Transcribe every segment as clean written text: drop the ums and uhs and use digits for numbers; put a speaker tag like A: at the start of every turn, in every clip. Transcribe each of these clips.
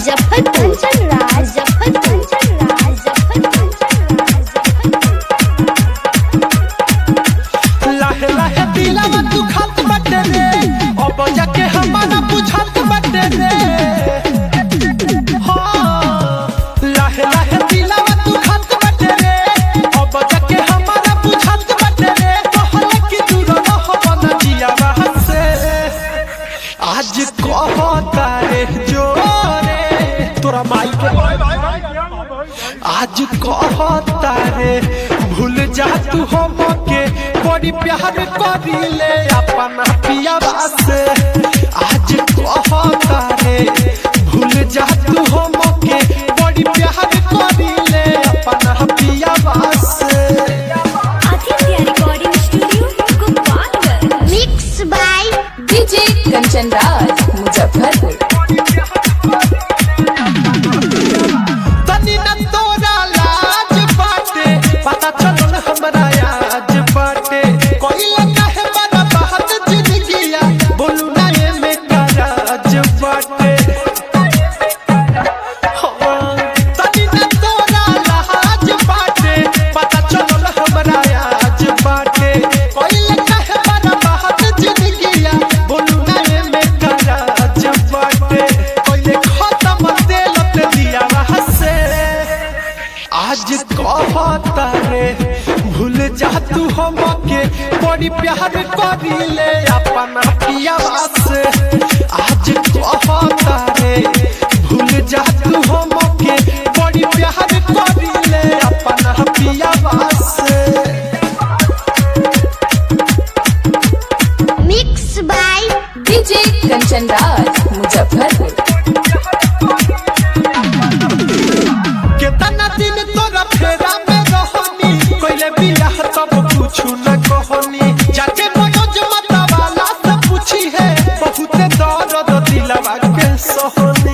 A: लाहे लाहे दिलवा तू खात बटे रे अब जाके हमारा बुझात बटे रे लाहे लाहे दिलवा तू खात बटे रे अब जाके हमारा बुझात बटे रे कहले कि दूर रह बना जियावा से आज कहता रे जोरे तोरा माई के आज कहता रे भूल जा तू हमके बड़ी प्यार करिले अपना पियावा से आज कहता रे भूल जा तू हमके बड़ी प्यार करिले अपना पियावा से
B: Aditya recording studio Gopalganj mix by
C: DJ Kanchan Raj Muzaffarpur.
A: तनी न तोरा लाज बाटे पता चलल हमरा आज बाटे कोइला काहे बड़ा बात जिंदगिया बोलू ना ये में कराज बाटे तनी न तोरा लाज बाटे पता चलल हमरा आज बाटे कोइला काहे बड़ा बात जिंदगिया बोलू ना ये में कराज बाटे कोइले खत्म देलत दिया से आज कहता रे भूल जा तू हमके बड़ी प्यार करिले अपना पियावा से आज कहता रे भूल जा तू हमके बड़ी प्यार करिले अपना पियावा से
B: mix by
C: DJ Kanchan Raj Muzaffarpur.
A: केतना दिन तोरा फेरा में रहनी कोइले बियाह तब कुछ न कहनी जाके मनोज मतवाला से पूछी है बहुत दर्द दिलवा के सहनी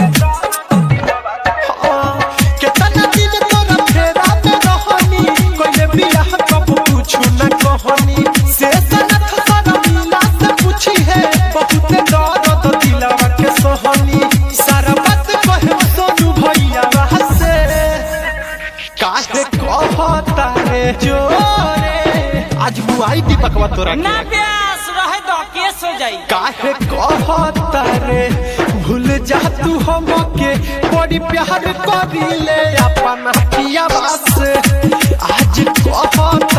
A: केतना दिन तोरा फेरा में रहनी कोइले बियाह तब कुछ न कहनी से सनत शर्मिला से पूछी है बहुत दर्द दिलवा के सहनी सारा बात कहे सोनू भैया से काहे कहता रे जोरे आज बुआई दीपकवा तोरा
D: ना प्यास रहे तो केस हो जाई
A: काहे कहता रे भूल जा तू हमके बड़ी प्यार करिले अपना पियावा से आज कहता